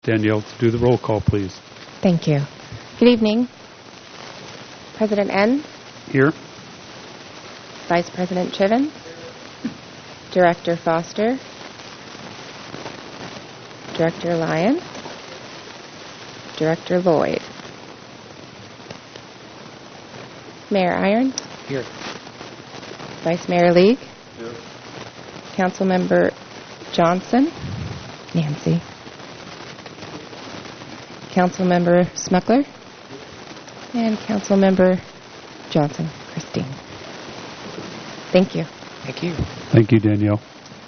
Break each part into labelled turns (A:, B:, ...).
A: Danielle, to do the roll call, please.
B: Thank you. Good evening. President N.
A: Here.
B: Vice President Chiven. Director Foster. Director Lyon. Director Lloyd. Mayor Iron.
C: Here.
B: Vice Mayor League.
C: Here.
B: Councilmember Johnson. Nancy. Councilmember Smuckler. And Councilmember Johnson, Christine. Thank you.
C: Thank you.
A: Thank you, Danielle.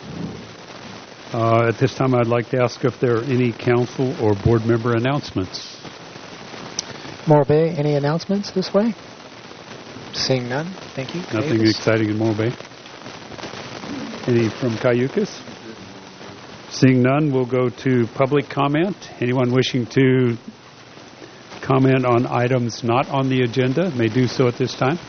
A: At this time, I'd like to ask if there are any council or board member announcements.
C: Morro Bay, any announcements this way? Seeing none. Thank you.
A: Nothing exciting in Morro Bay. Any from Cayucas? Seeing none, we'll go to public comment. Anyone wishing to comment on items not on the agenda may do so at this time.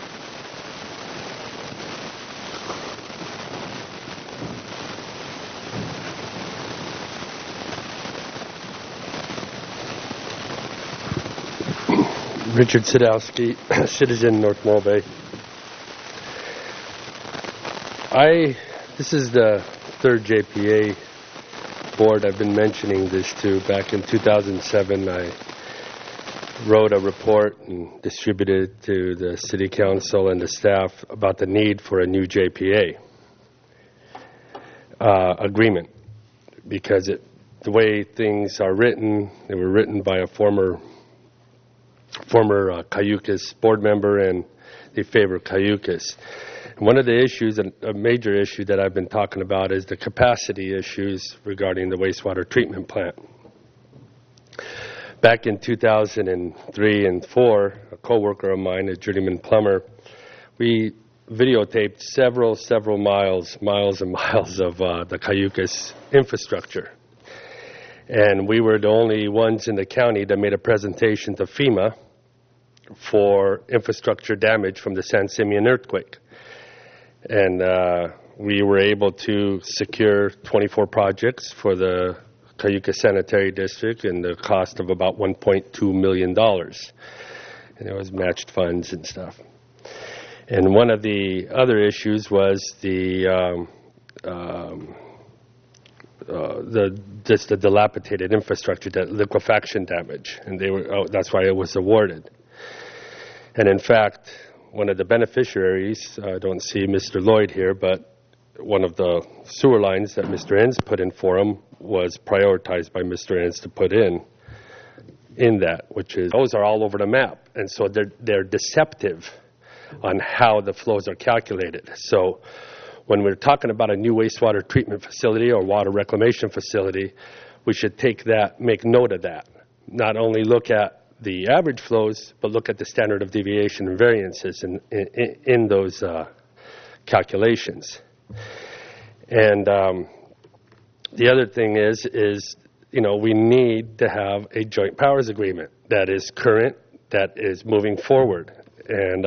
D: Richard Sadowski, citizen, North Morro Bay. This is the third JPA board I've been mentioning this to. Back in 2007, I wrote a report and distributed it to the City Council and the staff about the need for a new JPA agreement, because the way things are written, they were written by a former Cayucas board member, and they favor Cayucas. And one of the issues, a major issue that I've been talking about, is the capacity issues regarding the wastewater treatment plant. Back in 2003 and 4, a co-worker of mine, a journeyman plumber, we videotaped several miles and miles of the Cayucas infrastructure. And we were the only ones in the county that made a presentation to FEMA for infrastructure damage from the San Simeon earthquake. And we were able to secure 24 projects for the Cayucas Sanitary District in the cost of about $1.2 million. And it was matched funds and stuff. And one of the other issues was the dilapidated infrastructure, that liquefaction damage, and that's why it was awarded. And in fact, one of the beneficiaries, I don't see Mr. Lloyd here, but one of the sewer lines that Mr. Enns put in for him was prioritized by Mr. Enns to put in that, which is, those are all over the map, and so they're deceptive on how the flows are calculated. So when we're talking about a new wastewater treatment facility or water reclamation facility, we should make note of that. Not only look at the average flows, but look at the standard of deviation and variances in those calculations. And the other thing is we need to have a joint powers agreement that is current, that is moving forward, and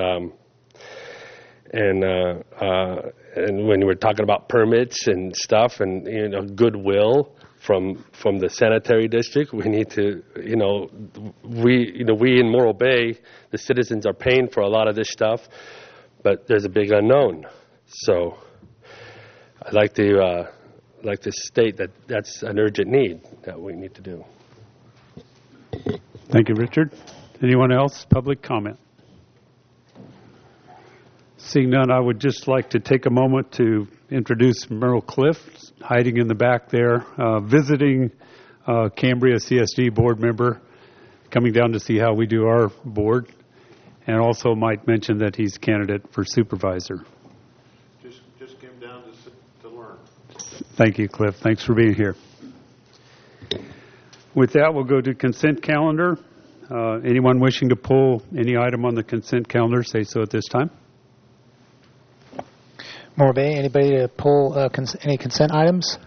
D: when we're talking about permits and stuff, and goodwill from the sanitary district, we need to, we in Morro Bay, the citizens are paying for a lot of this stuff, but there's a big unknown. So I'd like to state that that's an urgent need that we need to do.
A: Thank you, Richard. Anyone else? Public comment. Seeing none, I would just like to take a moment to introduce Merle Cliff, hiding in the back there, visiting Cambria CSD board member, coming down to see how we do our board, and also might mention that he's candidate for supervisor.
E: Just came down to learn.
A: Thank you, Cliff. Thanks for being here. With that, we'll go to consent calendar. Anyone wishing to pull any item on the consent calendar, say so at this time.
C: Morro Bay, anybody to pull any consent items?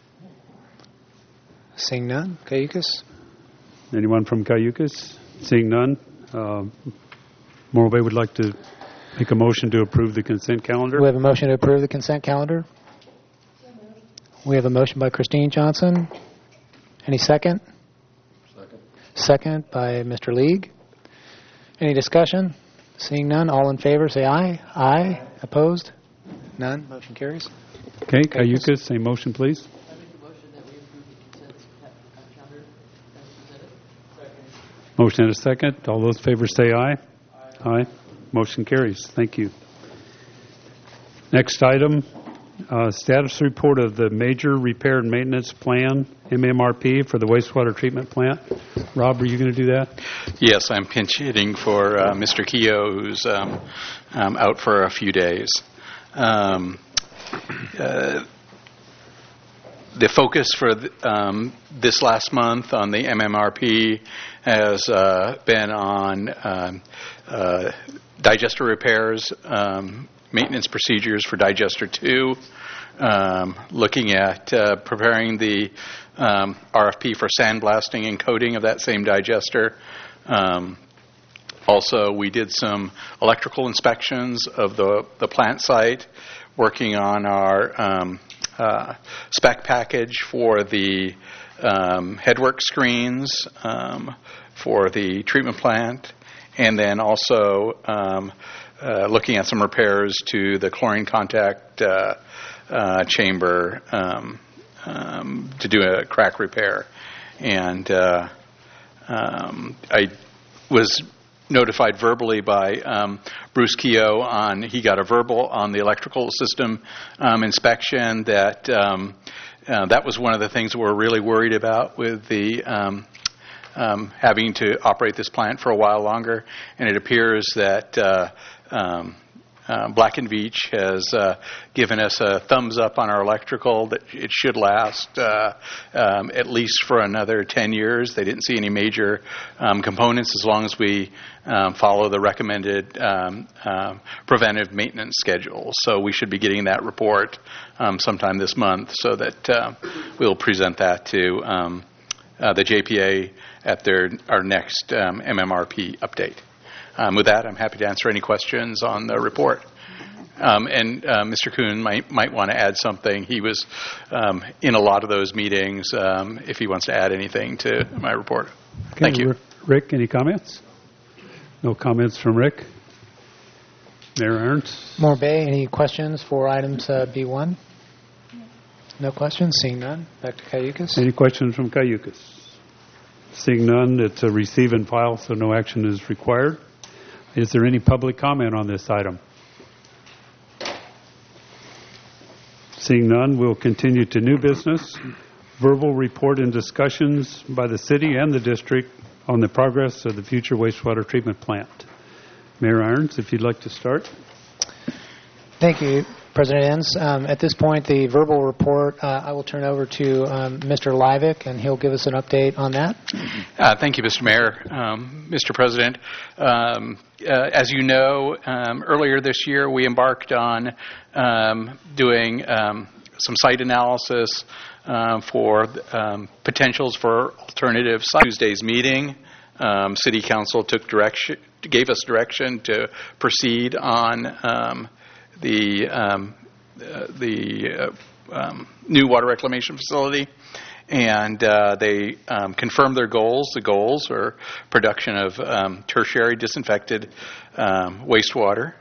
C: Seeing none. Cayucas?
A: Anyone from Cayucas? Seeing none. Morro Bay would like to make a motion to approve the consent calendar.
C: We have a motion to approve the consent calendar. We have a motion by Christine Johnson. Any second? second by Mr. League. Any discussion? Seeing none, all in favor say aye. Aye. Opposed? None. Motion carries.
A: Okay, Cayucas, a motion, please.
F: I make a motion that we approve the consent calendar as presented. Second.
A: Motion and a second. All those in favor say aye. Aye. Motion carries. Thank you. Next item, status report of the major repair and maintenance plan, MMRP, for the wastewater treatment plant. Rob, are you going to do that?
G: Yes, I'm pinch hitting for Mr. Keogh, who's out for a few days. The focus for this last month on the MMRP has been on digester repairs, maintenance procedures for Digester 2, looking at preparing the RFP for sandblasting and coating of that same digester. Also, we did some electrical inspections of the plant site, working on our spec package for the headwork screens for the treatment plant, and then also looking at some repairs to the chlorine contact chamber to do a crack repair. And I was notified verbally by Bruce Keogh he got a verbal on the electrical system inspection that that was one of the things that we're really worried about with the having to operate this plant for a while longer. And it appears that Black & Veatch has given us a thumbs up on our electrical that it should last at least for another 10 years. They didn't see any major components as long as we follow the recommended preventive maintenance schedule. So we should be getting that report sometime this month, so that we'll present that to the JPA at our next MMRP update. With that, I'm happy to answer any questions on the report. And Mr. Kuhn might want to add something. He was in a lot of those meetings, if he wants to add anything to my report.
A: Okay,
G: Thank you.
A: Rick, any comments? No comments from Rick? Mayor Ernst?
C: Morbay, any questions for items B1? No questions? Seeing none. Back to Cayucas.
A: Any questions from Cayucas? Seeing none, it's a receive and file, so no action is required. Is there any public comment on this item? Seeing none, we'll continue to new business. Verbal report and discussions by the city and the district on the progress of the future wastewater treatment plant. Mayor Irons, if you'd like to start.
C: Thank you, President Enns. At this point, the verbal report, I will turn over to Mr. Livick, and he'll give us an update on that.
G: Thank you, Mr. Mayor. Mr. President, as you know, earlier this year we embarked on doing some site analysis for potentials for alternative sites. Tuesday's meeting, City Council gave us direction to proceed on the new water reclamation facility, and they confirmed their goals. The goals are production of tertiary disinfected wastewater,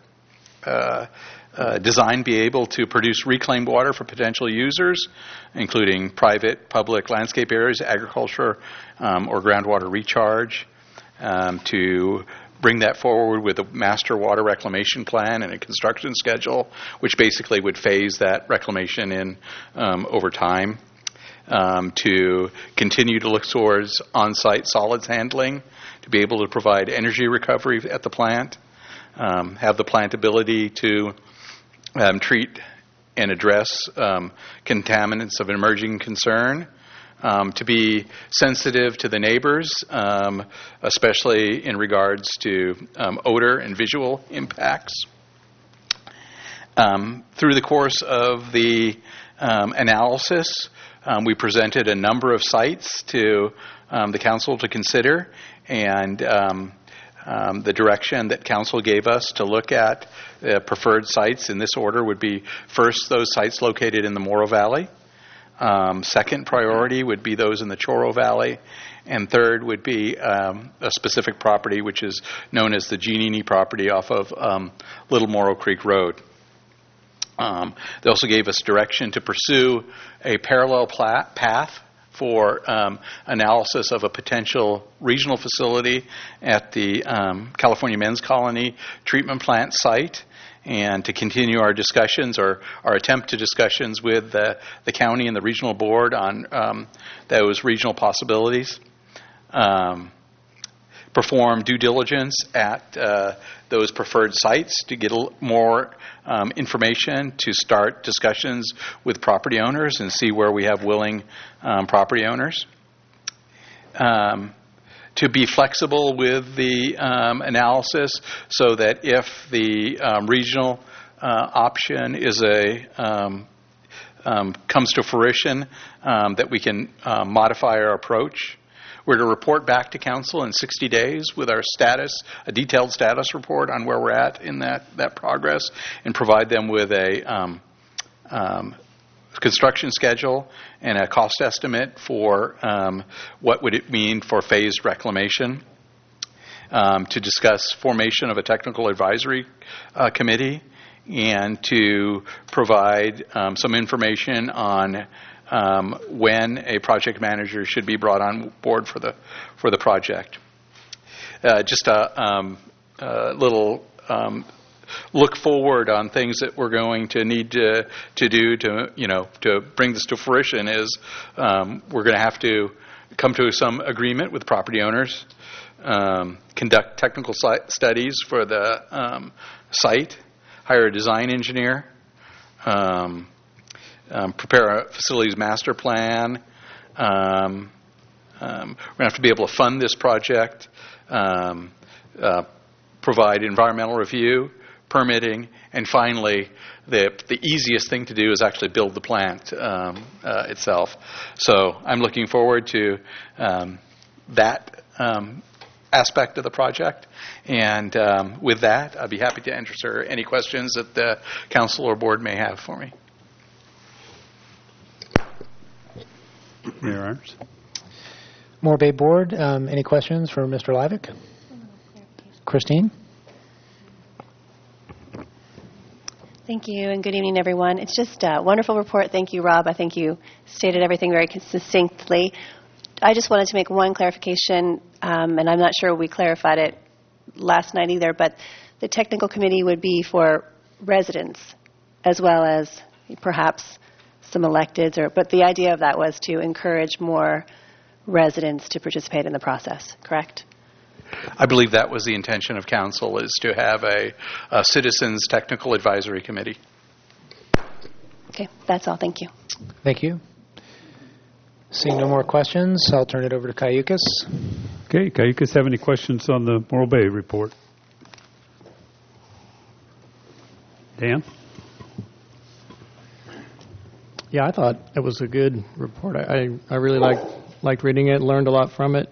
G: design be able to produce reclaimed water for potential users, including private, public, landscape areas, agriculture, or groundwater recharge, to bring that forward with a master water reclamation plan and a construction schedule, which basically would phase that reclamation in over time, to continue to look towards on-site solids handling, to be able to provide energy recovery at the plant, have the plant ability to treat and address contaminants of emerging concern, to be sensitive to the neighbors, especially in regards to odor and visual impacts. Through the course of the analysis, we presented a number of sites to the council to consider, and the direction that council gave us to look at preferred sites in this order would be, first, those sites located in the Morro Valley. Second priority would be those in the Chorro Valley, And third would be a specific property, which is known as the Giannini property off of Little Morrow Creek Road. They also gave us direction to pursue a parallel path for analysis of a potential regional facility at the California Men's Colony treatment plant site, and to continue our discussions or our attempt to discussions with the county and the regional board on those regional possibilities. Perform due diligence at those preferred sites to get more information to start discussions with property owners and see where we have willing property owners. To be flexible with the analysis so that if the regional option is comes to fruition, that we can modify our approach. We're to report back to council in 60 days with our status, a detailed status report on where we're at in that progress, and provide them with a construction schedule and a cost estimate for what would it mean for phased reclamation, to discuss formation of a technical advisory committee, and to provide some information on when a project manager should be brought on board for the project. Just a little look forward on things that we're going to need to do to bring this to fruition is we're going to have to come to some agreement with property owners, conduct technical studies for the site, hire a design engineer, prepare a facilities master plan. We're going to have to be able to fund this project, provide environmental review, permitting, and finally, the easiest thing to do is actually build the plant itself. So I'm looking forward to that aspect of the project. And with that, I'd be happy to answer any questions that the council or board may have for me.
A: Mayor Arms.
C: Morro Bay Board, any questions for Mr. Livick? Christine?
H: Thank you, and good evening, everyone. It's just a wonderful report. Thank you, Rob. I think you stated everything very succinctly. I just wanted to make one clarification, and I'm not sure we clarified it last night either, but the technical committee would be for residents as well as perhaps some electeds, but the idea of that was to encourage more residents to participate in the process, correct?
G: I believe that was the intention of council, is to have a citizens technical advisory committee.
H: Okay, that's all. Thank you.
C: Thank you. Seeing no more questions, I'll turn it over to Cayucas.
A: Okay, Cayucas, have any questions on the Morro Bay report? Dan?
I: Yeah, I thought it was a good report. I really liked reading it, learned a lot from it.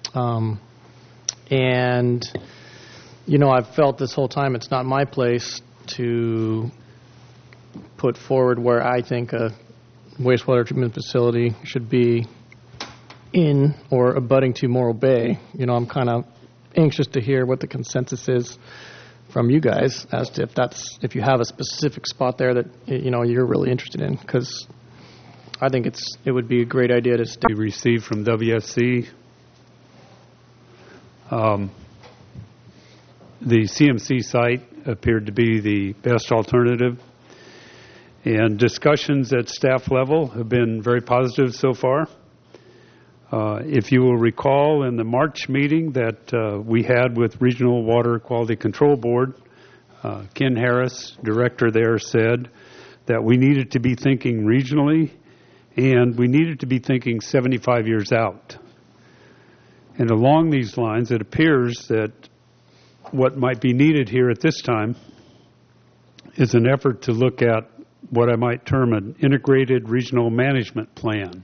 I: And, I've felt this whole time it's not my place to put forward where I think a wastewater treatment facility should be in or abutting to Morro Bay. I'm kind of anxious to hear what the consensus is from you guys as to if you have a specific spot there that you're really interested in, because I think it would be a great idea to stay.
A: We received from WSC. The CMC site appeared to be the best alternative, and discussions at staff level have been very positive so far. If you will recall, in the March meeting that we had with Regional Water Quality Control Board, Ken Harris, director there, said that we needed to be thinking regionally and we needed to be thinking 75 years out. And along these lines, it appears that what might be needed here at this time is an effort to look at what I might term an integrated regional management plan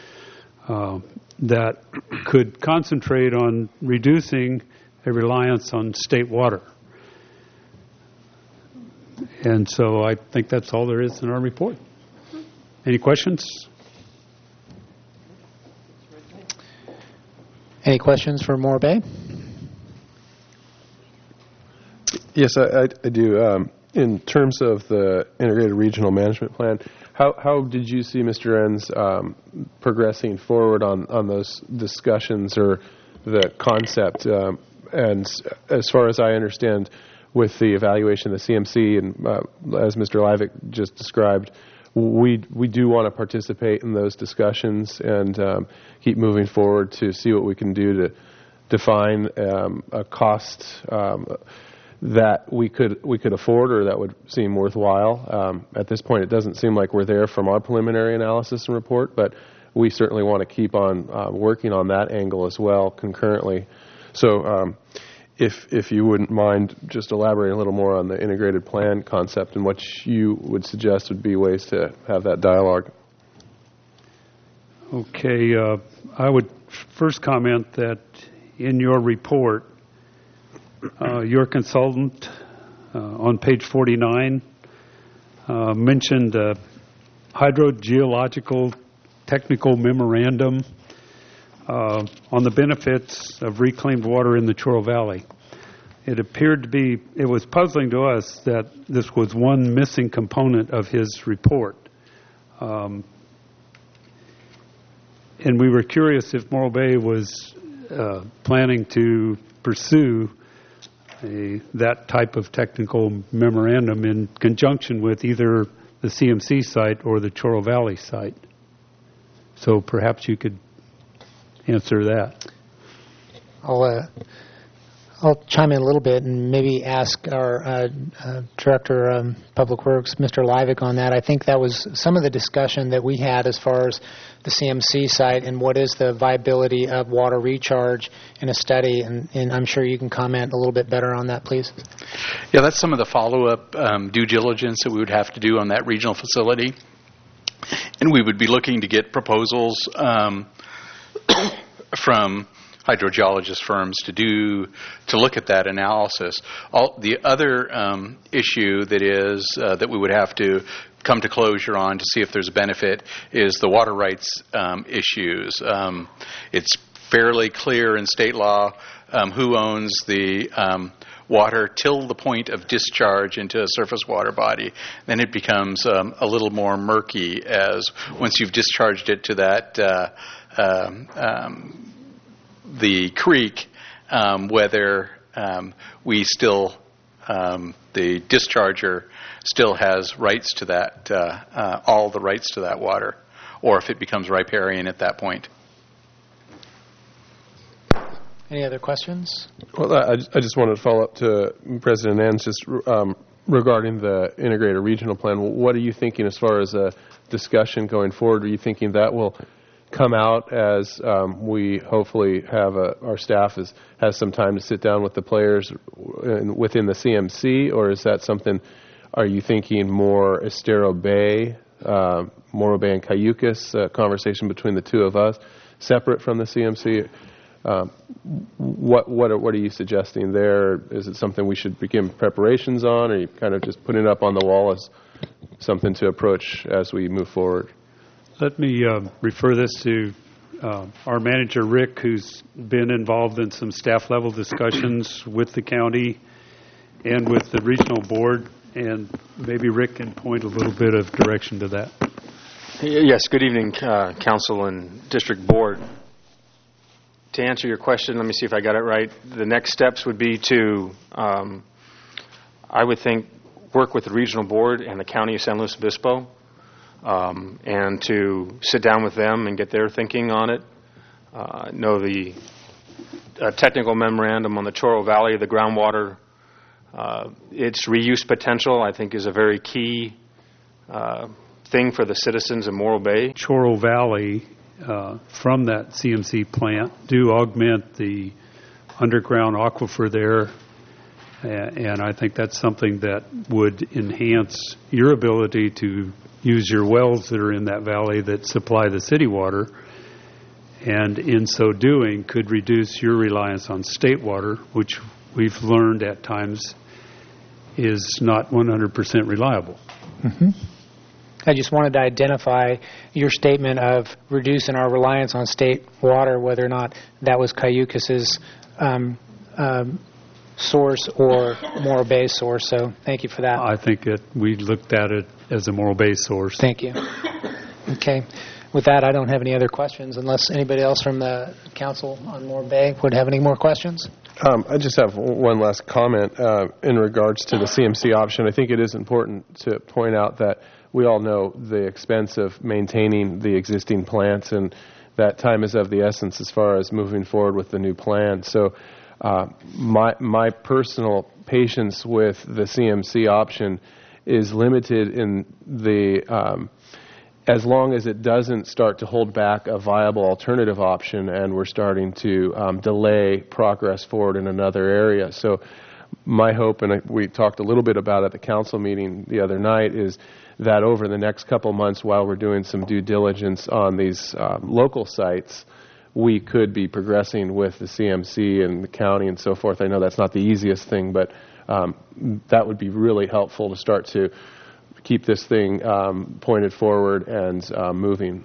A: that could concentrate on reducing a reliance on state water. And so I think that's all there is in our report. Any questions?
C: Any questions for Morro Bay?
J: Yes, I do. In terms of the integrated regional management plan, how did you see Mr. Enns progressing forward on those discussions or the concept? And as far as I understand, with the evaluation of the CMC, and as Mr. Livick just described, we do want to participate in those discussions and keep moving forward to see what we can do to define a cost that we could afford or that would seem worthwhile. At this point, it doesn't seem like we're there from our preliminary analysis and report, but we certainly want to keep on working on that angle as well concurrently. So if you wouldn't mind just elaborating a little more on the integrated plan concept and what you would suggest would be ways to have that dialogue.
A: Okay. I would first comment that in your report, your consultant on page 49 mentioned a hydrogeological technical memorandum on the benefits of reclaimed water in the Chorro Valley. It was puzzling to us that this was one missing component of his report. And we were curious if Morro Bay was planning to pursue that type of technical memorandum in conjunction with either the CMC site or the Chorro Valley site. So perhaps you could answer that.
C: I'll chime in a little bit and maybe ask our Director of Public Works, Mr. Livick, on that. I think that was some of the discussion that we had as far as the CMC site and what is the viability of water recharge in a study, and I'm sure you can comment a little bit better on that, please.
G: Yeah, that's some of the follow-up due diligence that we would have to do on that regional facility. And we would be looking to get proposals from hydrogeologist firms to look at that analysis. The other issue that we would have to come to closure on to see if there's a benefit is the water rights issues. It's fairly clear in state law who owns the water till the point of discharge into a surface water body. Then it becomes a little more murky as once you've discharged it to that the creek, whether we still, the discharger still has rights to that, all the rights to that water, or if it becomes riparian at that point.
C: Any other questions?
J: Well, I just wanted to follow up to President Enns just regarding the integrated regional plan. What are you thinking as far as a discussion going forward? Are you thinking that will come out as we hopefully have our staff has some time to sit down with the players within the CMC, or is that something, are you thinking more Estero Bay, Morro Bay and Cayucas, conversation between the two of us, separate from the CMC? What are you suggesting there? Is it something we should begin preparations on, or are you kind of just putting it up on the wall as something to approach as we move forward?
A: Let me refer this to our manager, Rick, who's been involved in some staff-level discussions with the county and with the regional board, and maybe Rick can point a little bit of direction to that.
K: Yes, good evening, Council and District Board. To answer your question, let me see if I got it right. The next steps would be to, I would think, work with the regional board and the county of San Luis Obispo, and to sit down with them and get their thinking on it. Know the technical memorandum on the Chorro Valley, the groundwater, its reuse potential, I think, is a very key thing for the citizens of Morro Bay.
A: Chorro Valley, from that CMC plant, do augment the underground aquifer there, and I think that's something that would enhance your ability to use your wells that are in that valley that supply the city water, and in so doing could reduce your reliance on state water, which we've learned at times is not 100% reliable.
C: Mm-hmm. I just wanted to identify your statement of reducing our reliance on state water, whether or not that was Cayucas's source or Morro Bay's source. So thank you for that.
A: I think we looked at it as a Morro Bay source.
C: Thank you. Okay. With that, I don't have any other questions, unless anybody else from the council on Morro Bay would have any more questions.
J: I just have one last comment in regards to the CMC option. I think it is important to point out that we all know the expense of maintaining the existing plants, and that time is of the essence as far as moving forward with the new plan. So my personal patience with the CMC option is limited in the as long as it doesn't start to hold back a viable alternative option and we're starting to delay progress forward in another area. So my hope, and we talked a little bit about it at the council meeting the other night, is that over the next couple months while we're doing some due diligence on these local sites, we could be progressing with the CMC and the county and so forth. I know that's not the easiest thing, but that would be really helpful to start to keep this thing pointed forward and moving.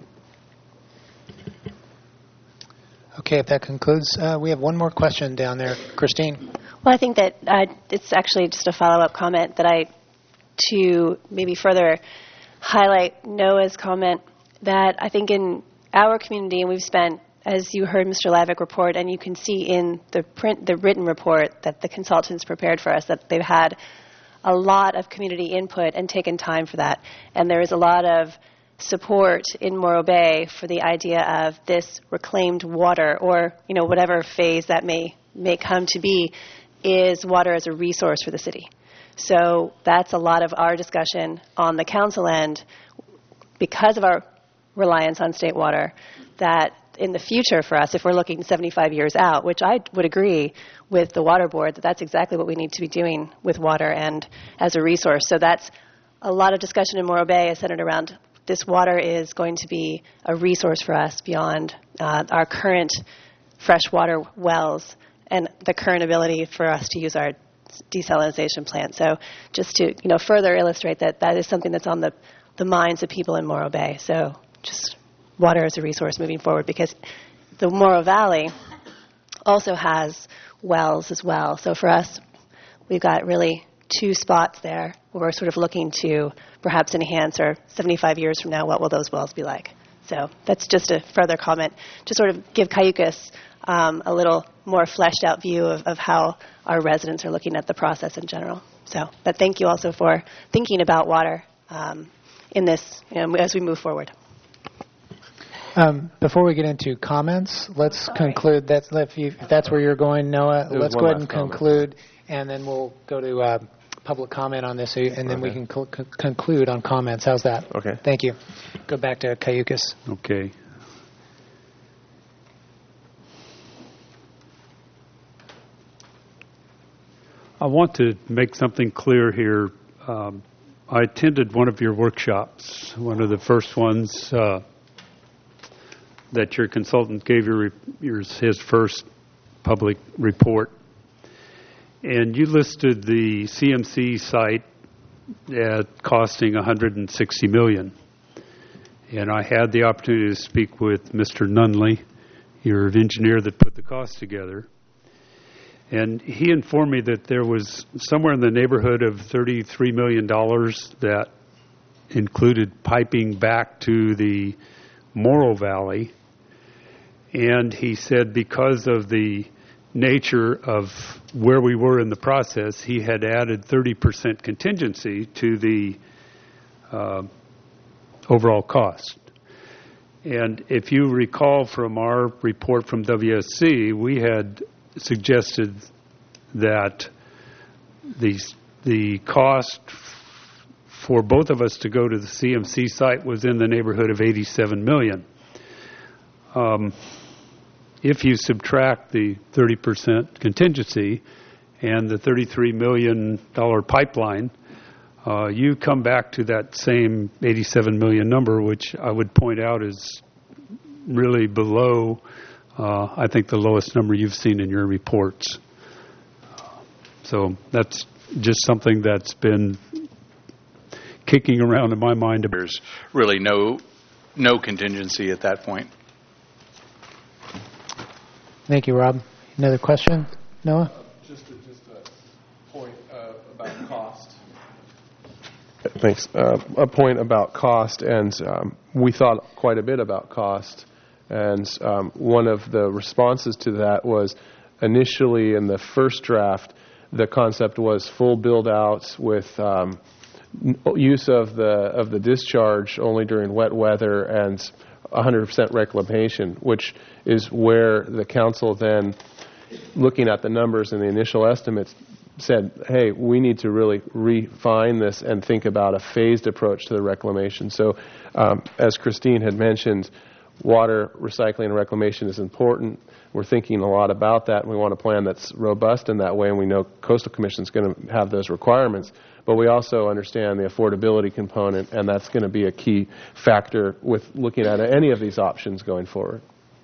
C: Okay, if that concludes, we have one more question down there. Christine.
H: Well, I think that it's actually just a follow-up comment to maybe further highlight Noah's comment, that I think in our community, and we've spent, as you heard Mr. Lavick report, and you can see in the written report that the consultants prepared for us, that they've had a lot of community input and taken time for that. And there is a lot of support in Morro Bay for the idea of this reclaimed water, or whatever phase that may come to be, is water as a resource for the city. So that's a lot of our discussion on the council end, because of our reliance on state water, that in the future for us, if we're looking 75 years out, which I would agree with the Water Board, that's exactly what we need to be doing with water and as a resource. So that's a lot of discussion in Morro Bay is centered around this water is going to be a resource for us beyond our current freshwater wells and the current ability for us to use our desalination plant. So just to further illustrate that is something that's on the minds of people in Morro Bay. So just water as a resource moving forward, because the Morro Valley also has wells as well. So for us, we've got really two spots there where we're sort of looking to perhaps enhance, or 75 years from now, what will those wells be like? So that's just a further comment to sort of give Cayucas a little more fleshed out view of how our residents are looking at the process in general. So, but thank you also for thinking about water in this as we move forward.
C: Before we get into comments, let's conclude. If that's where you're going, Noah, let's go ahead and conclude, and then we'll go to public comment on this, and then we can conclude on comments. How's that?
J: Okay.
C: Thank you. Go back to Cayucas.
A: Okay. I want to make something clear here. I attended one of your workshops, one of the first ones that your consultant gave his first public report. And you listed the CMC site at costing $160 million. And I had the opportunity to speak with Mr. Nunley, your engineer that put the cost together. And he informed me that there was somewhere in the neighborhood of $33 million that included piping back to the Morro Valley. And he said because of the nature of where we were in the process, he had added 30% contingency to the overall cost. And if you recall from our report from WSC, we had suggested that the cost for both of us to go to the CMC site was in the neighborhood of $87 million. If you subtract the 30% contingency and the $33 million pipeline, you come back to that same $87 million number, which I would point out is really below, I think, the lowest number you've seen in your reports. So that's just something that's been kicking around in my mind.
G: There's really no contingency at that point.
C: Thank you, Rob. Another question? Noah?
J: Just a point about cost. Thanks. A point about cost, and we thought quite a bit about cost. And one of the responses to that was initially in the first draft, the concept was full build-outs with use of the discharge only during wet weather and 100% reclamation, which is where the council then, looking at the numbers and the initial estimates, said, hey, we need to really refine this and think about a phased approach to the reclamation. So as Christine had mentioned, water recycling and reclamation is important. We're thinking a lot about that, and we want a plan that's robust in that way, and we know Coastal Commission is going to have those requirements. But we also understand the affordability component, and that's going to be a key factor with looking at any of these options going forward.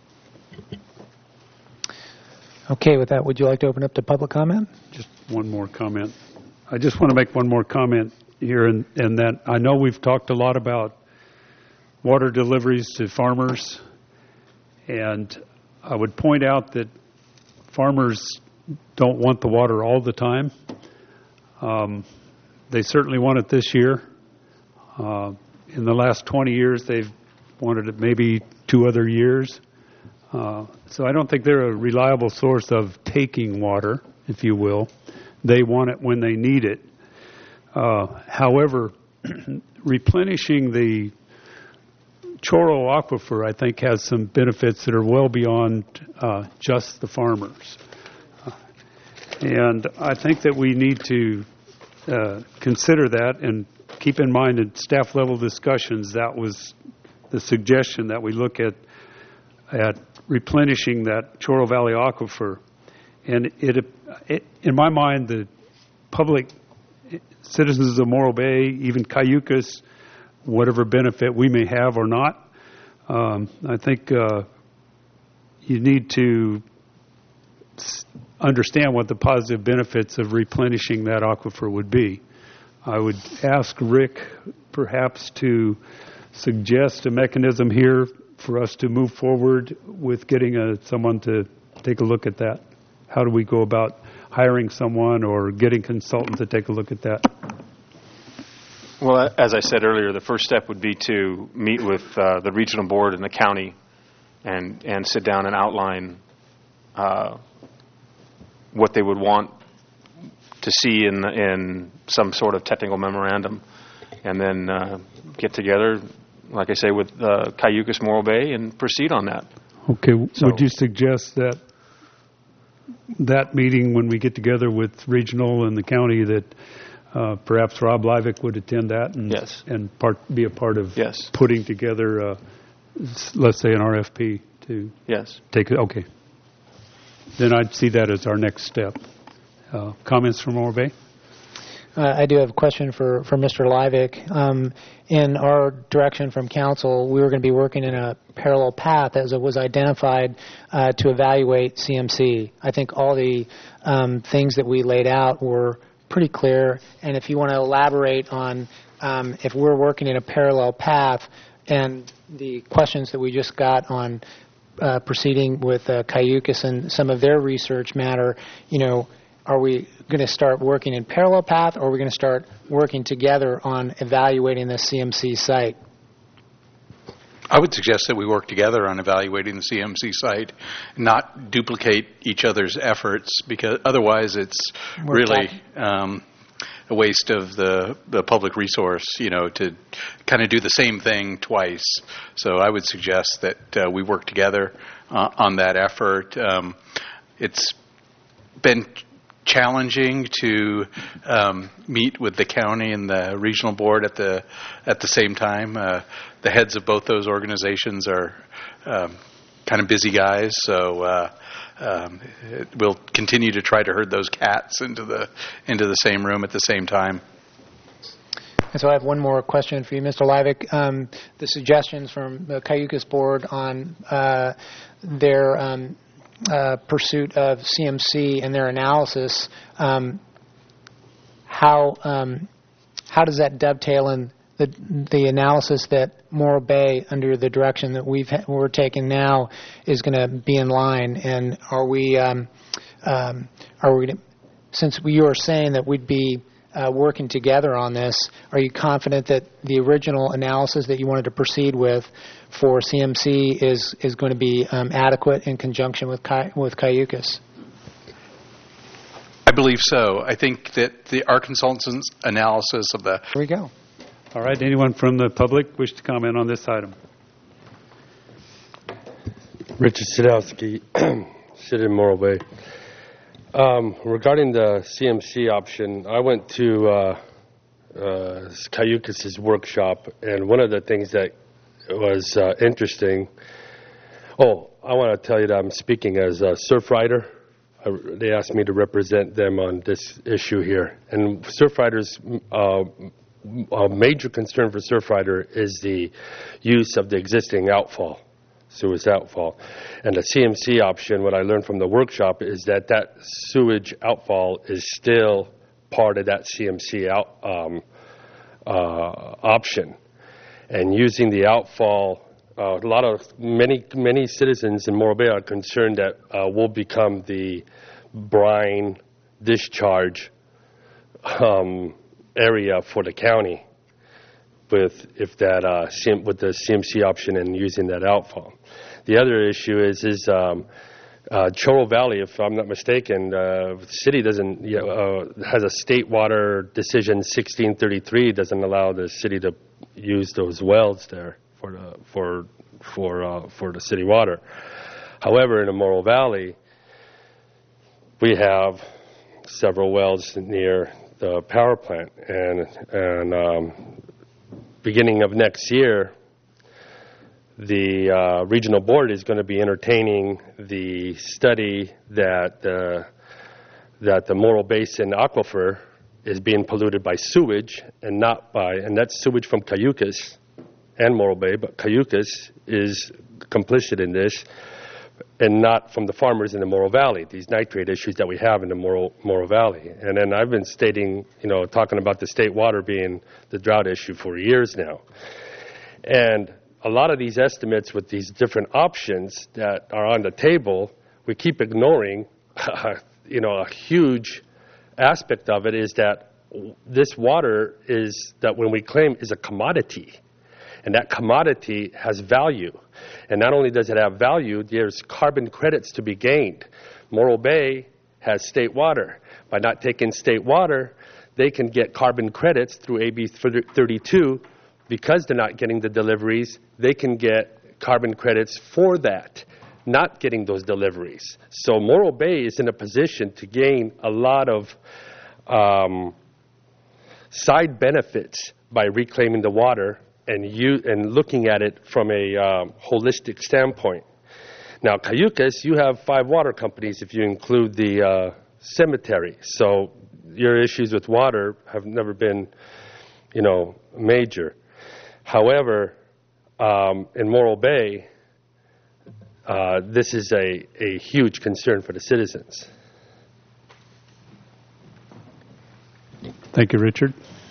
C: Okay, with that, would you like to open up to public comment?
A: Just one more comment. I just want to make one more comment here, in that I know we've talked a lot about water deliveries to farmers, and I would point out that farmers don't want the water all the time. They certainly want it this year. In the last 20 years, they've wanted it maybe 2 other years. So I don't think they're a reliable source of taking water, if you will. They want it when they need it. However, replenishing the Chorro Aquifer, I think, has some benefits that are well beyond just the farmers. And I think that we need to consider that and keep in mind in staff level discussions that was the suggestion that we look at replenishing that Chorro Valley Aquifer. And it in my mind, the public citizens of Morro Bay, even Cayucas, whatever benefit we may have or not, I think you need to understand what the positive benefits of replenishing that aquifer would be. I would ask Rick perhaps to suggest a mechanism here for us to move forward with getting someone to take a look at that. How do we go about hiring someone or getting consultants to take a look at that?
K: Well, as I said earlier, the first step would be to meet with the regional board and the county and sit down and outline what they would want to see in some sort of technical memorandum, and then get together, like I say, with Cayucas Morro Bay and proceed on that.
A: Okay. Would you suggest that meeting when we get together with regional and the county that perhaps Rob Livick would attend that and
K: yes,
A: and be a part of
K: yes,
A: putting together, let's say, an RFP to
K: yes,
A: take it? Okay. Then I'd see that as our next step. Comments from Morro Bay?
C: I do have a question for Mr. Livick. In our direction from council, we were going to be working in a parallel path as it was identified to evaluate CMC. I think all the things that we laid out were pretty clear, and if you want to elaborate on if we're working in a parallel path and the questions that we just got on proceeding with Cayucas and some of their research matter, are we going to start working in parallel path, or are we going to start working together on evaluating the CMC site?
G: I would suggest that we work together on evaluating the CMC site, not duplicate each other's efforts, because otherwise it's really a waste of the public resource, to kind of do the same thing twice. So I would suggest that we work together on that effort. It's been challenging to meet with the county and the regional board at the same time. The heads of both those organizations are kind of busy guys, so we'll continue to try to herd those cats into the same room at the same time.
C: And so I have one more question for you, Mr. Livick. The suggestions from the Cayucas board on their pursuit of CMC and their analysis, how does that dovetail in the analysis that Morro Bay, under the direction that we're taking now, is going to be in line? And are we since you are saying that we'd be working together on this, are you confident that the original analysis that you wanted to proceed with for CMC is going to be adequate in conjunction with Cayucas?
G: I believe so. I think that our consultant's analysis of the...
C: Here we go.
A: All right. Anyone from the public wish to comment on this item?
D: Richard Sadowski, sit in Morro Bay. Regarding the CMC option, I went to Cayucas' workshop, and one of the things that was interesting... Oh, I want to tell you that I'm speaking as a Surfrider. They asked me to represent them on this issue here. And Surfrider's a major concern for Surfrider is the use of the existing outfall, sewage outfall. And the CMC option, what I learned from the workshop, is that sewage outfall is still part of that CMC option. And using the outfall, many citizens in Morro Bay are concerned that we'll become the brine discharge area for the county with the CMC option and using that outfall. The other issue is Chorro Valley, if I'm not mistaken, the city doesn't has a state water decision 1633 doesn't allow the city to use those wells there for the city water. However, in the Morro Valley, we have several wells near the power plant, and beginning of next year, the regional board is going to be entertaining the study that the Morro Basin aquifer is being polluted by sewage and that's sewage from Cayucas and Morro Bay, but Cayucas is complicit in this, and not from the farmers in the Morro Valley, these nitrate issues that we have in the Morro Valley. And then I've been talking about the state water being the drought issue for years now. And a lot of these estimates with these different options that are on the table, we keep ignoring, a huge aspect of it is that this water when we claim is a commodity. And that commodity has value. And not only does it have value, there's carbon credits to be gained. Morro Bay has state water. By not taking state water, they can get carbon credits through AB 32. Because they're not getting the deliveries, they can get carbon credits for that, not getting those deliveries. So Morro Bay is in a position to gain a lot of side benefits by reclaiming the water and looking at it from a holistic standpoint. Now, Cayucas, you have 5 water companies if you include the cemetery. So your issues with water have never been, major. However, in Morro Bay, this is a huge concern for the citizens.
A: Thank you, Richard.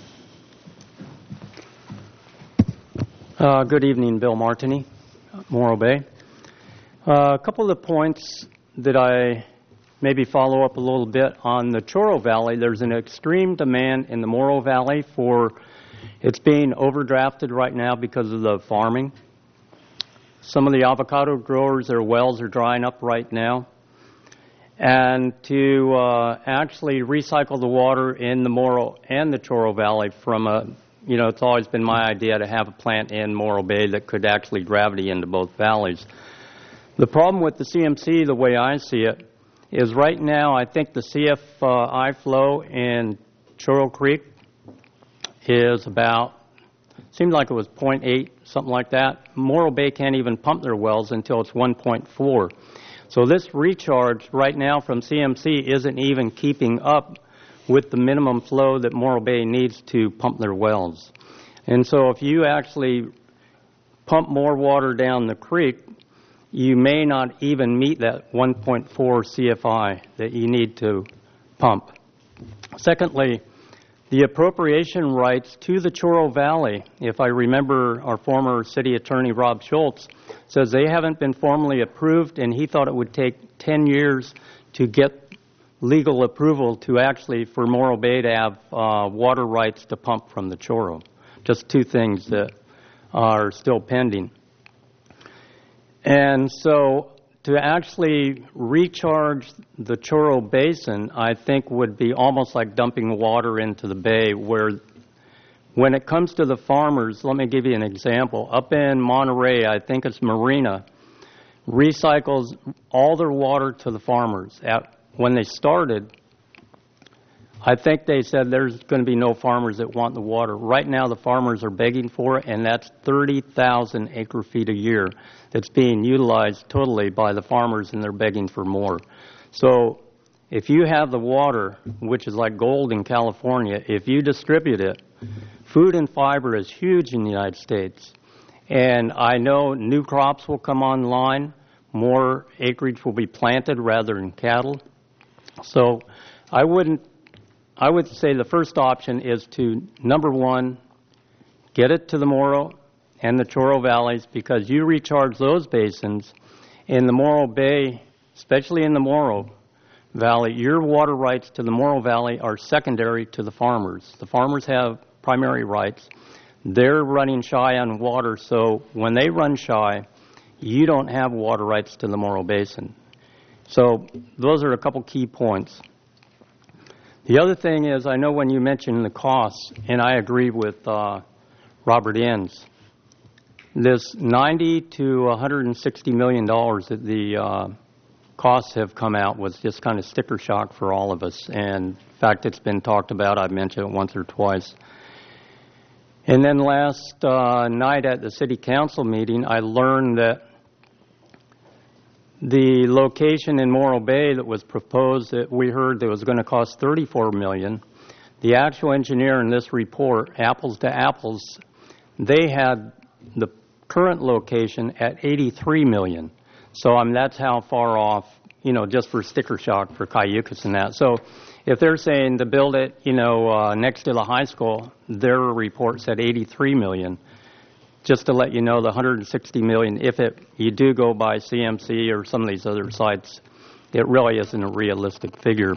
L: Good evening, Bill Martini, Morro Bay. A couple of the points that I maybe follow up a little bit on the Chorro Valley. There's an extreme demand in the Morro Valley it's being overdrafted right now because of the farming. Some of the avocado growers, their wells are drying up right now. And to actually recycle the water in the Morro and the Chorro Valley it's always been my idea to have a plant in Morro Bay that could actually gravity into both valleys. The problem with the CMC, the way I see it, is right now I think the CFI flow in Chorro Creek is seemed like it was 0.8, something like that. Morro Bay can't even pump their wells until it's 1.4. So this recharge right now from CMC isn't even keeping up with the minimum flow that Morro Bay needs to pump their wells. And so if you actually pump more water down the creek, you may not even meet that 1.4 CFI that you need to pump. Secondly, The appropriation rights to the Chorro Valley, if I remember our former city attorney Rob Schultz, says they haven't been formally approved, and he thought it would take 10 years to get legal approval to actually for Morro Bay to have water rights to pump from the Chorro. Just two things that are still pending. And so to actually recharge the Chorro Basin, I think would be almost like dumping water into the bay, where when it comes to the farmers, let me give you an example. Up in Monterey, I think it's Marina, recycles all their water to the farmers. When they started, I think they said there's going to be no farmers that want the water. Right now, the farmers are begging for it, and that's 30,000 acre-feet a year that's being utilized totally by the farmers, and they're begging for more. So if you have the water, which is like gold in California, if you distribute it, food and fiber is huge in the United States. And I know new crops will come online, more acreage will be planted rather than cattle. So I would say the first option is to, number one, get it to the Morro and the Chorro Valleys, because you recharge those basins in the Morro Bay, especially in the Morro Valley. Your water rights to the Morro Valley are secondary to the farmers. The farmers have primary rights. They're running shy on water, so when they run shy, you don't have water rights to the Morro Basin. So those are a couple key points. The other thing is, I know when you mentioned the costs, and I agree with Robert Enns, this $90 to $160 million that the costs have come out was just kind of sticker shock for all of us. And in fact, it's been talked about. I've mentioned it once or twice. And then last night at the city council meeting, I learned that the location in Morro Bay that was proposed, that we heard that was going to cost $34 million. The actual engineer in this report, apples to apples, they had the current location at $83 million. So that's how far off, just for sticker shock for Cayucos and that. So if they're saying to build it, next to the high school, their report said $83 million. Just to let you know, the $160 million, if you do go by CMC or some of these other sites, it really isn't a realistic figure.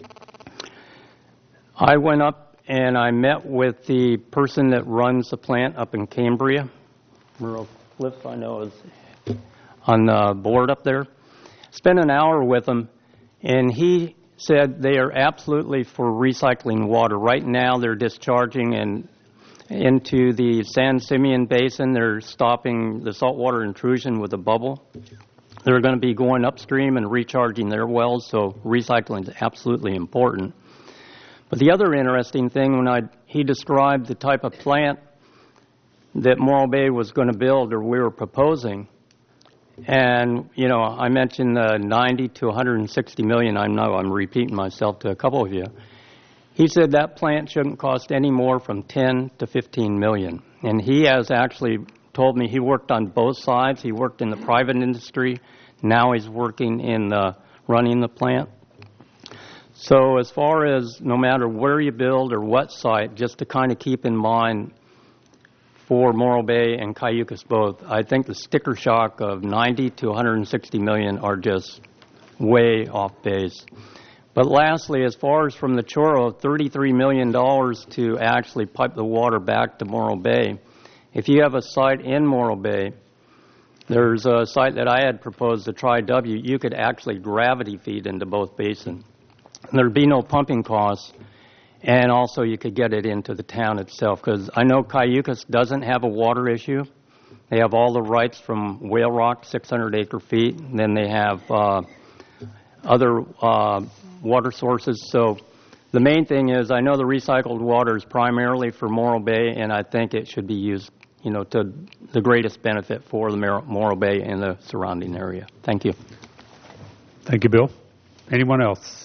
L: I went up and I met with the person that runs the plant up in Cambria. Merle Cliff, I know, is on the board up there. Spent an hour with him, and he said they are absolutely for recycling water. Right now, they're discharging into the San Simeon Basin. They're stopping the saltwater intrusion with a bubble. They're going to be going upstream and recharging their wells, so recycling is absolutely important. But the other interesting thing, when he described the type of plant that Morro Bay was going to build, or we were proposing, and, I mentioned 90 to 160 million. I know I'm repeating myself to a couple of you. He said that plant shouldn't cost any more from 10 to 15 million. And he has actually told me he worked on both sides. He worked in the private industry. Now he's working in running the plant. So as far as no matter where you build or what site, just to kind of keep in mind for Morro Bay and Cayucos both, I think the sticker shock of 90 to 160 million are just way off base. But lastly, as far as from the Chorro, $33 million to actually pipe the water back to Morro Bay. If you have a site in Morro Bay, there's a site that I had proposed, the Tri-W, you could actually gravity feed into both basins. There'd be no pumping costs, and also you could get it into the town itself, because I know Cayucos doesn't have a water issue. They have all the rights from Whale Rock, 600 acre feet, and then they have other water sources. So the main thing is, I know the recycled water is primarily for Morro Bay, and I think it should be used, to the greatest benefit for the Morro Bay and the surrounding area. Thank you.
A: Thank you, Bill. Anyone else?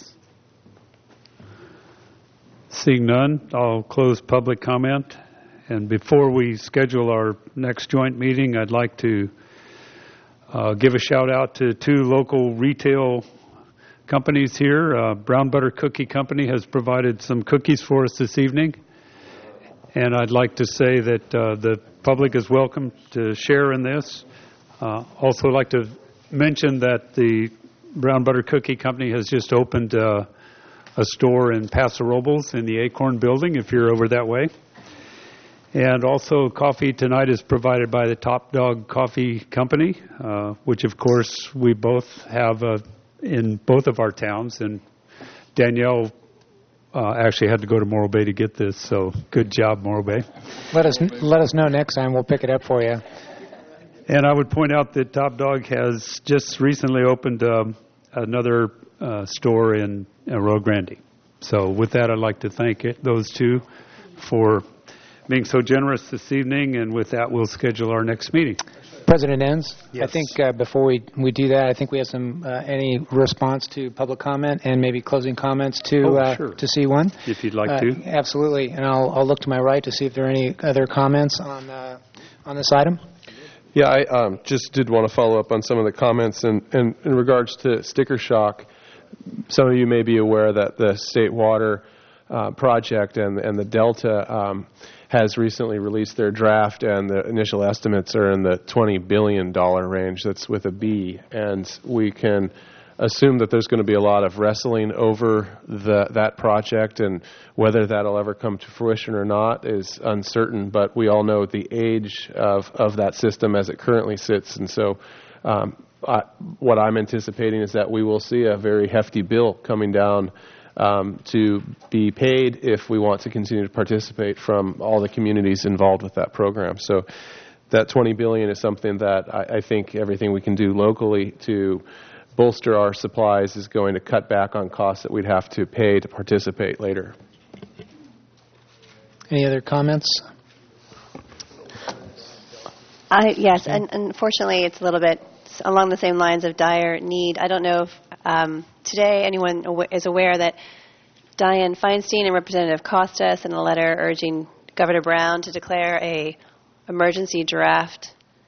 A: Seeing none, I'll close public comment. And before we schedule our next joint meeting, I'd like to give a shout out to two local retail companies here. Brown Butter Cookie Company has provided some cookies for us this evening. And I'd like to say that the public is welcome to share in this. Also like to mention that the Brown Butter Cookie Company has just opened a store in Paso Robles in the Acorn building, if you're over that way. And also coffee tonight is provided by the Top Dog Coffee Company, which of course we both have in both of our towns. And Danielle actually had to go to Morro Bay to get this, so good job, Morro Bay.
C: Let us know next time. We'll pick it up for you.
A: And I would point out that Top Dog has just recently opened another store in Rio Grande. So with that, I'd like to thank those two for being so generous this evening, and with that, we'll schedule our next meeting.
C: President Enns,
A: yes.
C: I think before we do that, I think we have some any response to public comment and maybe closing comments to
A: sure.
C: to C1.
A: If you'd like to.
C: Absolutely, and I'll look to my right to see if there are any other comments on this item.
J: Yeah, I just did want to follow up on some of the comments and in regards to sticker shock. Some of you may be aware that the State Water Project and the Delta has recently released their draft, and the initial estimates are in the $20 billion range. That's with a B, and we can assume that there's going to be a lot of wrestling over that project, and whether that'll ever come to fruition or not is uncertain, but we all know the age of that system as it currently sits, and so what I'm anticipating is that we will see a very hefty bill coming down to be paid if we want to continue to participate from all the communities involved with that program. So that $20 billion is something that I think everything we can do locally to bolster our supplies is going to cut back on costs that we'd have to pay to participate later.
C: Any other comments?
H: Yes, and unfortunately it's a little bit along the same lines of dire need. I don't know if today anyone is aware that Dianne Feinstein and Representative Costa sent a letter urging Governor Brown to declare a emergency drought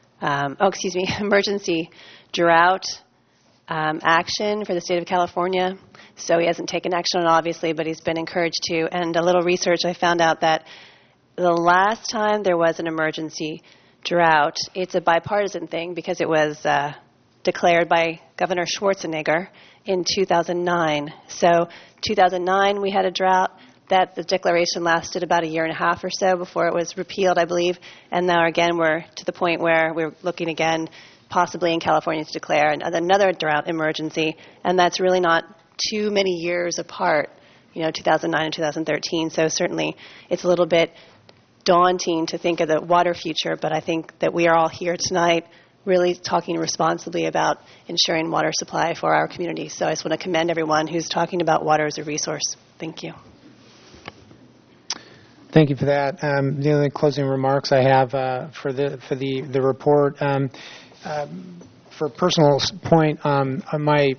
H: action for the state of California. So he hasn't taken action on it, obviously, but he's been encouraged to. And a little research, I found out that the last time there was an emergency drought, it's a bipartisan thing because it was declared by Governor Schwarzenegger in 2009. So 2009 we had a drought. That the declaration lasted about a year and a half or so before it was repealed, I believe. And now again we're to the point where we're looking again possibly in California to declare another drought emergency. And that's really not too many years apart, 2009 and 2013. So certainly it's a little bit daunting to think of the water future, but I think that we are all here tonight really talking responsibly about ensuring water supply for our community. So I just want to commend everyone who's talking about water as a resource. Thank you.
C: Thank you for that. The only closing remarks I have for the report, for personal point, my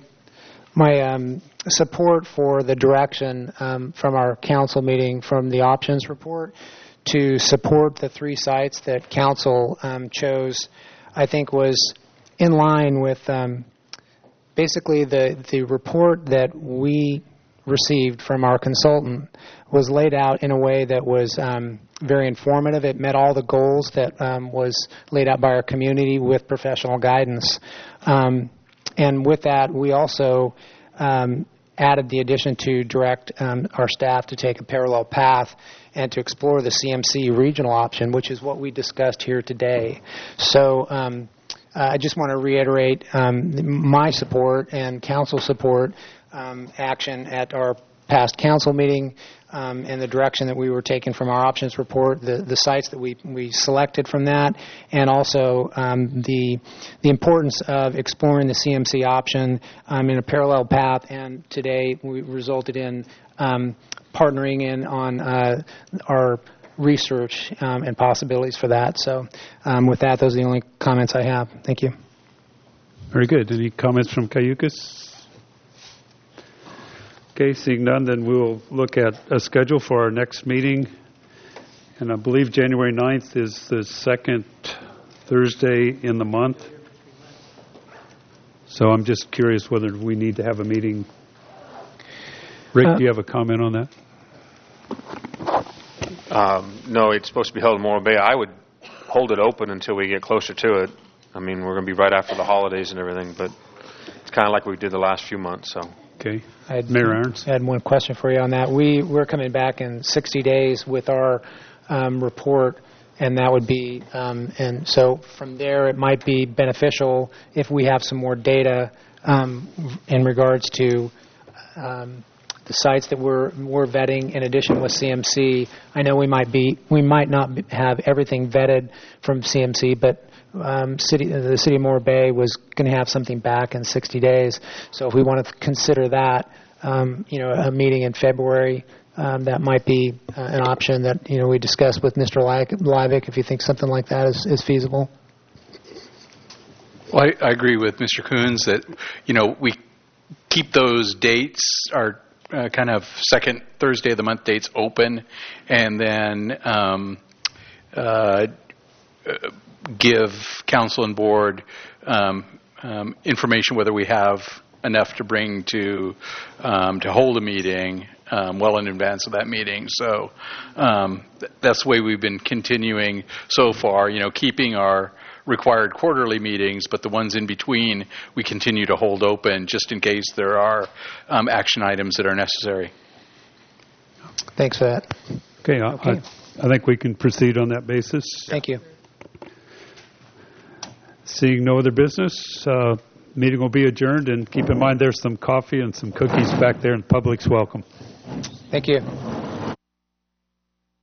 C: support for the direction from our council meeting from the options report to support the 3 sites that council chose, I think was in line with basically the report that we received from our consultant was laid out in a way that was very informative. It met all the goals that was laid out by our community with professional guidance. And with that, we also added the addition to direct our staff to take a parallel path and to explore the CMC regional option, which is what we discussed here today. So I just want to reiterate my support and council support action at our past council meeting and the direction that we were taking from our options report, the sites that we selected from that, and also the importance of exploring the CMC option in a parallel path. And today we resulted in partnering in on our research and possibilities for that. So with that, those are the only comments I have. Thank you.
A: Very good. Any comments from Cayucas? Okay, seeing none, then we'll look at a schedule for our next meeting. And I believe January 9th is the second Thursday in the month. So I'm just curious whether we need to have a meeting Rick, do you have a comment on that?
K: No, it's supposed to be held in Morro Bay. I would hold it open until we get closer to it. I mean, we're going to be right after the holidays and everything, but it's kind of like we did the last few months. So.
A: Okay. Mayor Irons?
C: I had one question for you on that. We're coming back in 60 days with our report, and that would be, and so from there it might be beneficial if we have some more data in regards to the sites that we're vetting in addition with CMC. I know we might not have everything vetted from CMC, but the city of Morro Bay was going to have something back in 60 days. So if we want to consider that, a meeting in February, that might be an option that we discuss with Mr. Livick if you think something like that is feasible.
G: Well, I agree with Mr. Coons that we keep those dates, our kind of second Thursday of the month dates open, and then give council and board information whether we have enough to bring to hold a meeting well in advance of that meeting. So that's the way we've been continuing so far, keeping our required quarterly meetings, but the ones in between we continue to hold open just in case there are action items that are necessary.
C: Thanks for that.
A: Okay, I think we can proceed on that basis.
C: Thank you.
A: Seeing no other business, meeting will be adjourned, and keep in mind there's some coffee and some cookies back there, and public's welcome.
C: Thank you.